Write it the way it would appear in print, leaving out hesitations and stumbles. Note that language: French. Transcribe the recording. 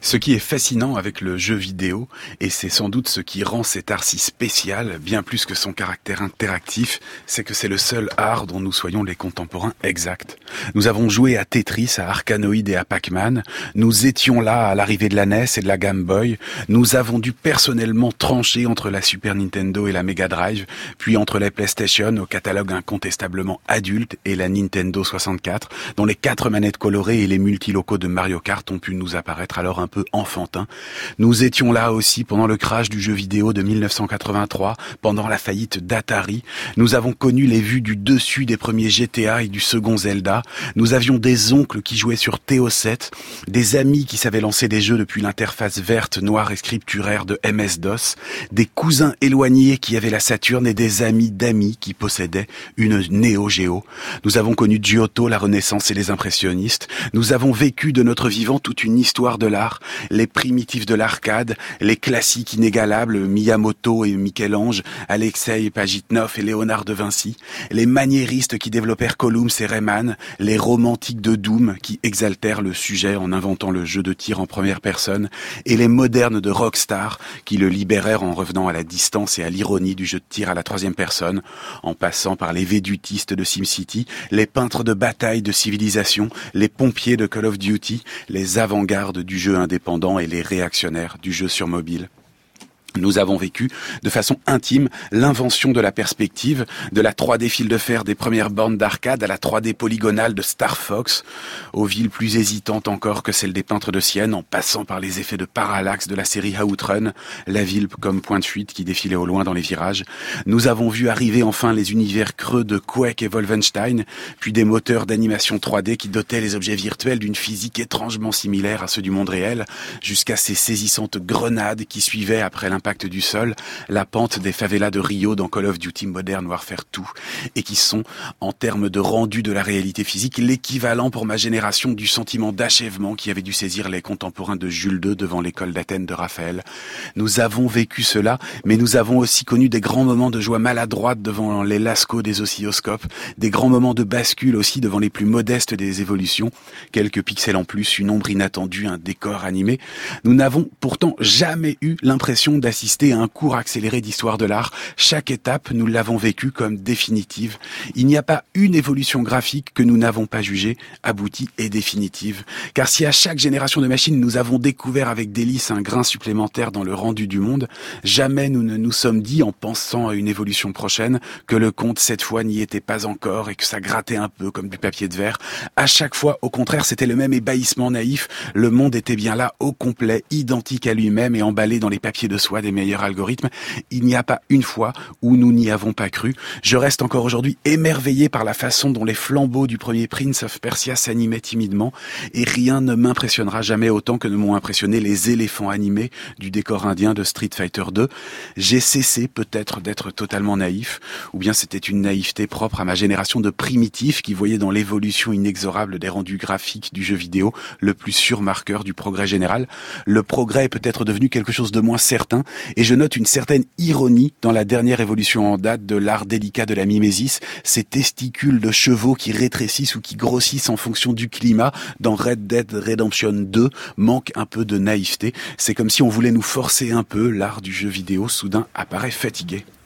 Ce qui est fascinant avec le jeu vidéo, et c'est sans doute ce qui rend cet art si spécial, bien plus que son caractère interactif, c'est que c'est le seul art dont nous soyons les contemporains exacts. Nous avons joué à Tetris, à Arkanoid et à Pac-Man, nous étions là à l'arrivée de la NES et de la Game Boy, nous avons dû personnellement trancher entre la Super Nintendo et la Mega Drive, puis entre la PlayStation au catalogue incontestablement adulte et la Nintendo 64, dont les 4 manettes colorées et les multilocaux de Mario Kart ont pu nous apparaître alors un peu enfantin. Nous étions là aussi pendant le crash du jeu vidéo de 1983, pendant la faillite d'Atari. Nous avons connu les vues du dessus des premiers GTA et du second Zelda. Nous avions des oncles qui jouaient sur TO7, des amis qui savaient lancer des jeux depuis l'interface verte, noire et scripturaire de MS-DOS, des cousins éloignés qui avaient la Saturn et des amis d'amis qui possédaient une Neo Geo. Nous avons connu Giotto, la Renaissance et les impressionnistes. Nous avons vécu de notre vivant toute une histoire de l'art, les primitifs de l'arcade, les classiques inégalables, Miyamoto et Michel-Ange, Alexei Pajitnov et Léonard de Vinci, les maniéristes qui développèrent Columns et Rayman, les romantiques de Doom qui exaltèrent le sujet en inventant le jeu de tir en première personne, et les modernes de Rockstar qui le libérèrent en revenant à la distance et à l'ironie du jeu de tir à la troisième personne, en passant par les védutistes de SimCity, les peintres de bataille de Civilization, les pompiers de Call of Duty, les avant-gardes du jeu indépendant et les réactionnaires du jeu sur mobile. Nous avons vécu de façon intime l'invention de la perspective, de la 3D fil de fer des premières bornes d'arcade à la 3D polygonale de Star Fox, aux villes plus hésitantes encore que celles des peintres de Sienne, en passant par les effets de parallaxe de la série Outrun, la ville comme point de fuite qui défilait au loin dans les virages. Nous avons vu arriver enfin les univers creux de Quake et Wolfenstein, puis des moteurs d'animation 3D qui dotaient les objets virtuels d'une physique étrangement similaire à ceux du monde réel, jusqu'à ces saisissantes grenades qui suivaient après l'impact du sol, la pente des favelas de Rio dans Call of Duty Modern Warfare 2, et qui sont, en termes de rendu de la réalité physique, l'équivalent pour ma génération du sentiment d'achèvement qui avait dû saisir les contemporains de Jules II devant l'école d'Athènes de Raphaël. Nous avons vécu cela, mais nous avons aussi connu des grands moments de joie maladroite devant les lascaux des oscilloscopes, des grands moments de bascule aussi devant les plus modestes des évolutions, quelques pixels en plus, une ombre inattendue, un décor animé. Nous n'avons pourtant jamais eu l'impression d'assister à un cours accéléré d'histoire de l'art. Chaque étape, nous l'avons vécue comme définitive. Il n'y a pas une évolution graphique que nous n'avons pas jugée aboutie et définitive. Car si à chaque génération de machines, nous avons découvert avec délice un grain supplémentaire dans le rendu du monde, jamais nous ne nous sommes dit, en pensant à une évolution prochaine, que le compte cette fois n'y était pas encore et que ça grattait un peu comme du papier de verre. À chaque fois, au contraire, c'était le même ébahissement naïf. Le monde était bien là, au complet, identique à lui-même et emballé dans les papiers de soie des meilleurs algorithmes. Il n'y a pas une fois où nous n'y avons pas cru. Je reste encore aujourd'hui émerveillé par la façon dont les flambeaux du premier Prince of Persia s'animaient timidement, et rien ne m'impressionnera jamais autant que ne m'ont impressionné les éléphants animés du décor indien de Street Fighter 2. J'ai cessé peut-être d'être totalement naïf, ou bien c'était une naïveté propre à ma génération de primitifs qui voyaient dans l'évolution inexorable des rendus graphiques du jeu vidéo le plus sûr marqueur du progrès général. Le progrès est peut-être devenu quelque chose de moins certain, et je note une certaine ironie dans la dernière évolution en date de l'art délicat de la mimésis, ces testicules de chevaux qui rétrécissent ou qui grossissent en fonction du climat dans Red Dead Redemption 2 manquent un peu de naïveté. C'est comme si on voulait nous forcer un peu, l'art du jeu vidéo soudain apparaît fatigué.